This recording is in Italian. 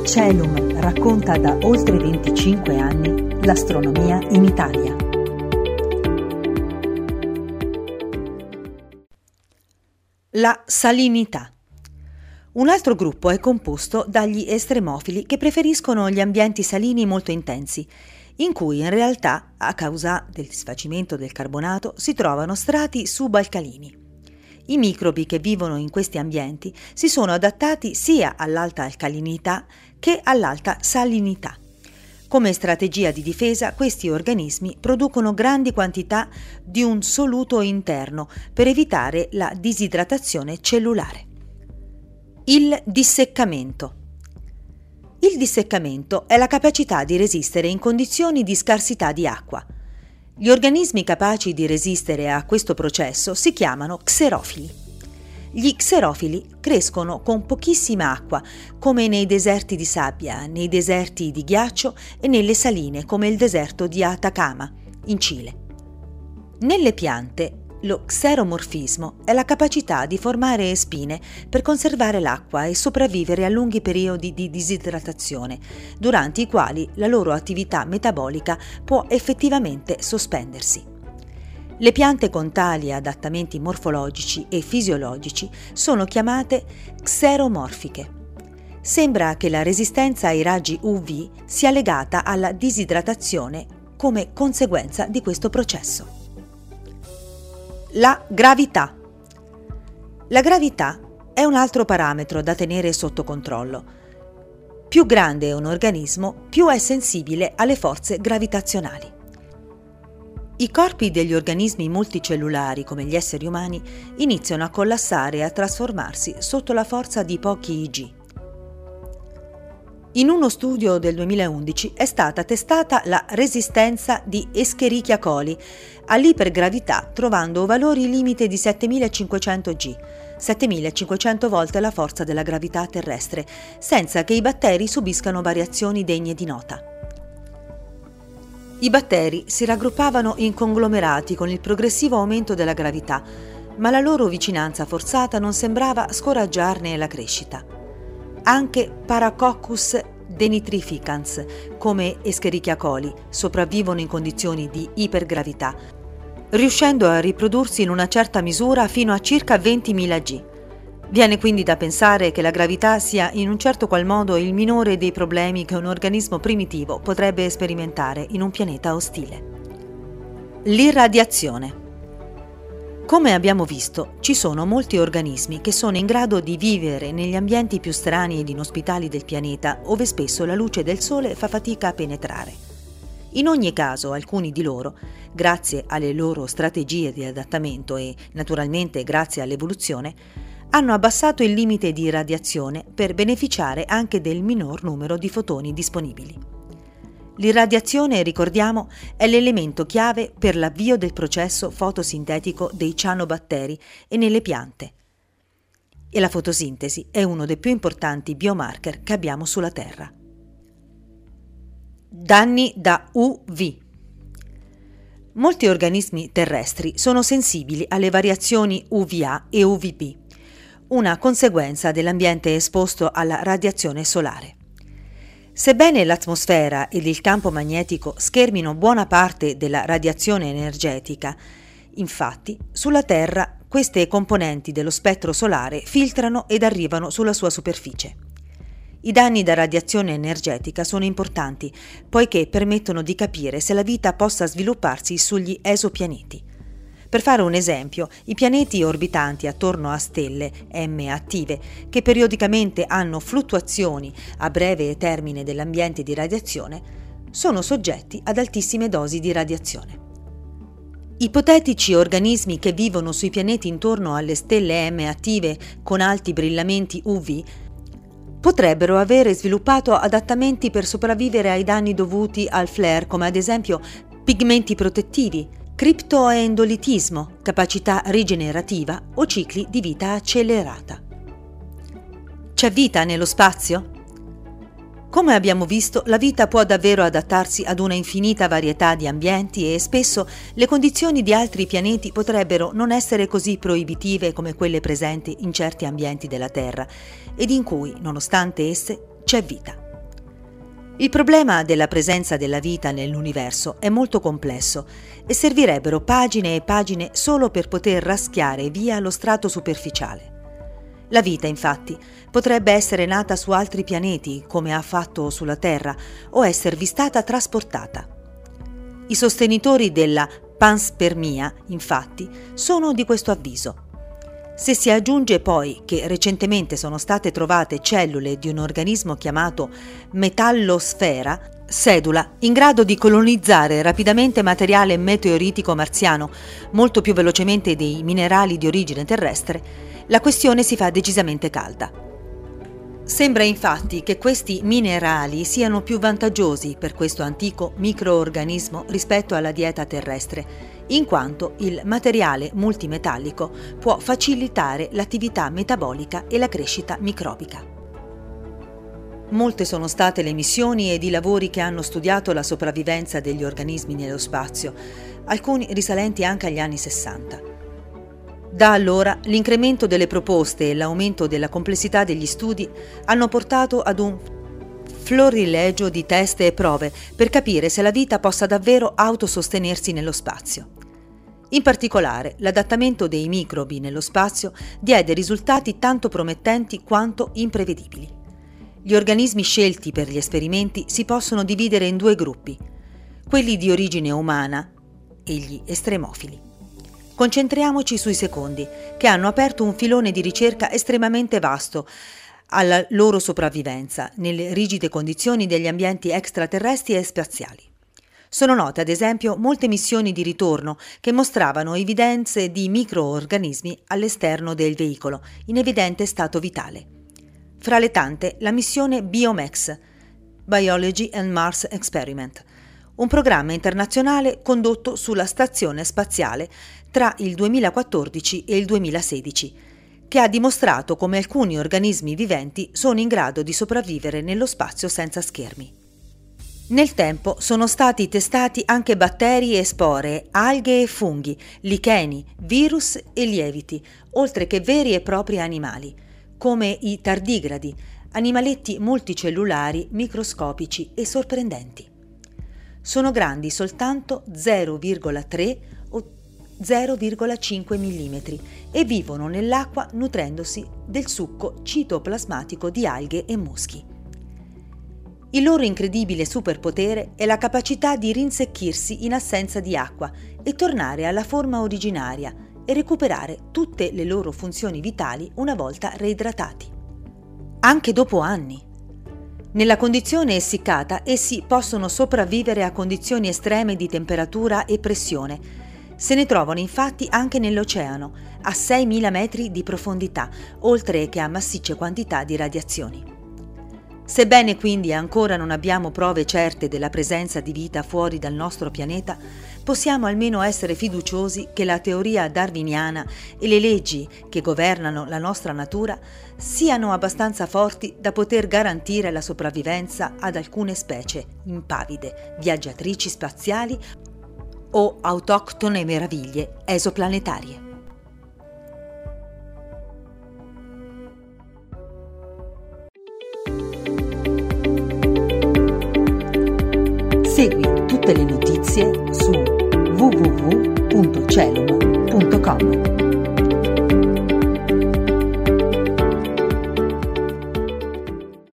Celum racconta da oltre 25 anni l'astronomia in Italia. La salinità. Un altro gruppo è composto dagli estremofili che preferiscono gli ambienti salini molto intensi, in cui in realtà, a causa del disfacimento del carbonato, si trovano strati subalcalini. I microbi che vivono in questi ambienti si sono adattati sia all'alta alcalinità che all'alta salinità. Come strategia di difesa, questi organismi producono grandi quantità di un soluto interno per evitare la disidratazione cellulare. Il disseccamento. Il disseccamento è la capacità di resistere in condizioni di scarsità di acqua. Gli organismi capaci di resistere a questo processo si chiamano xerofili. Gli xerofili crescono con pochissima acqua, come nei deserti di sabbia, nei deserti di ghiaccio e nelle saline, come il deserto di Atacama, in Cile. Nelle piante, lo xeromorfismo è la capacità di formare spine per conservare l'acqua e sopravvivere a lunghi periodi di disidratazione, durante i quali la loro attività metabolica può effettivamente sospendersi. Le piante con tali adattamenti morfologici e fisiologici sono chiamate xeromorfiche. Sembra che la resistenza ai raggi UV sia legata alla disidratazione come conseguenza di questo processo. La gravità. La gravità è un altro parametro da tenere sotto controllo. Più grande è un organismo, più è sensibile alle forze gravitazionali. I corpi degli organismi multicellulari, come gli esseri umani, iniziano a collassare e a trasformarsi sotto la forza di pochi G. In uno studio del 2011 è stata testata la resistenza di Escherichia coli all'ipergravità trovando valori limite di 7500 G, 7500 volte la forza della gravità terrestre, senza che i batteri subiscano variazioni degne di nota. I batteri si raggruppavano in conglomerati con il progressivo aumento della gravità, ma la loro vicinanza forzata non sembrava scoraggiarne la crescita. Anche Paracoccus denitrificans, come Escherichia coli, sopravvivono in condizioni di ipergravità, riuscendo a riprodursi in una certa misura fino a circa 20.000 G. Viene quindi da pensare che la gravità sia in un certo qual modo il minore dei problemi che un organismo primitivo potrebbe sperimentare in un pianeta ostile. L'irradiazione. Come abbiamo visto, ci sono molti organismi che sono in grado di vivere negli ambienti più strani ed inospitali del pianeta, ove spesso la luce del sole fa fatica a penetrare. In ogni caso, alcuni di loro, grazie alle loro strategie di adattamento e, naturalmente, grazie all'evoluzione, hanno abbassato il limite di radiazione per beneficiare anche del minor numero di fotoni disponibili. L'irradiazione, ricordiamo, è l'elemento chiave per l'avvio del processo fotosintetico dei cianobatteri e nelle piante. E la fotosintesi è uno dei più importanti biomarker che abbiamo sulla Terra. Danni da UV. Molti organismi terrestri sono sensibili alle variazioni UVA e UVB, una conseguenza dell'ambiente esposto alla radiazione solare. Sebbene l'atmosfera ed il campo magnetico schermino buona parte della radiazione energetica, infatti, sulla Terra queste componenti dello spettro solare filtrano ed arrivano sulla sua superficie. I danni da radiazione energetica sono importanti, poiché permettono di capire se la vita possa svilupparsi sugli esopianeti. Per fare un esempio, i pianeti orbitanti attorno a stelle M attive, che periodicamente hanno fluttuazioni a breve termine dell'ambiente di radiazione, sono soggetti ad altissime dosi di radiazione. Ipotetici organismi che vivono sui pianeti intorno alle stelle M attive con alti brillamenti UV potrebbero avere sviluppato adattamenti per sopravvivere ai danni dovuti al flare, come ad esempio pigmenti protettivi, criptoendolitismo, capacità rigenerativa o cicli di vita accelerata. C'è vita nello spazio? Come abbiamo visto, la vita può davvero adattarsi ad una infinita varietà di ambienti e spesso le condizioni di altri pianeti potrebbero non essere così proibitive come quelle presenti in certi ambienti della Terra ed in cui, nonostante esse, c'è vita. Il problema della presenza della vita nell'universo è molto complesso e servirebbero pagine e pagine solo per poter raschiare via lo strato superficiale. La vita, infatti, potrebbe essere nata su altri pianeti, come ha fatto sulla Terra, o esservi stata trasportata. I sostenitori della panspermia, infatti, sono di questo avviso. Se si aggiunge poi che recentemente sono state trovate cellule di un organismo chiamato metallosfera, sedula, in grado di colonizzare rapidamente materiale meteoritico marziano molto più velocemente dei minerali di origine terrestre, la questione si fa decisamente calda. Sembra infatti che questi minerali siano più vantaggiosi per questo antico microorganismo rispetto alla dieta terrestre, in quanto il materiale multimetallico può facilitare l'attività metabolica e la crescita microbica. Molte sono state le missioni ed i lavori che hanno studiato la sopravvivenza degli organismi nello spazio, alcuni risalenti anche agli anni 60. Da allora l'incremento delle proposte e l'aumento della complessità degli studi hanno portato ad un florilegio di test e prove per capire se la vita possa davvero autosostenersi nello spazio. In particolare, l'adattamento dei microbi nello spazio diede risultati tanto promettenti quanto imprevedibili. Gli organismi scelti per gli esperimenti si possono dividere in due gruppi, quelli di origine umana e gli estremofili. Concentriamoci sui secondi, che hanno aperto un filone di ricerca estremamente vasto alla loro sopravvivenza nelle rigide condizioni degli ambienti extraterrestri e spaziali. Sono note, ad esempio, molte missioni di ritorno che mostravano evidenze di microorganismi all'esterno del veicolo, in evidente stato vitale. Fra le tante, la missione BioMex, Biology and Mars Experiment, un programma internazionale condotto sulla stazione spaziale tra il 2014 e il 2016, che ha dimostrato come alcuni organismi viventi sono in grado di sopravvivere nello spazio senza schermi. Nel tempo sono stati testati anche batteri e spore, alghe e funghi, licheni, virus e lieviti, oltre che veri e propri animali, come i tardigradi, animaletti multicellulari, microscopici e sorprendenti. Sono grandi soltanto 0,3 o 0,5 mm e vivono nell'acqua nutrendosi del succo citoplasmatico di alghe e muschi. Il loro incredibile superpotere è la capacità di rinsecchirsi in assenza di acqua e tornare alla forma originaria e recuperare tutte le loro funzioni vitali una volta reidratati. Anche dopo anni. Nella condizione essiccata, essi possono sopravvivere a condizioni estreme di temperatura e pressione. Se ne trovano infatti anche nell'oceano, a 6.000 metri di profondità, oltre che a massicce quantità di radiazioni. Sebbene quindi ancora non abbiamo prove certe della presenza di vita fuori dal nostro pianeta, possiamo almeno essere fiduciosi che la teoria darwiniana e le leggi che governano la nostra natura siano abbastanza forti da poter garantire la sopravvivenza ad alcune specie impavide, viaggiatrici spaziali o autoctone meraviglie esoplanetarie. Segui tutte le notizie su www.celum.com.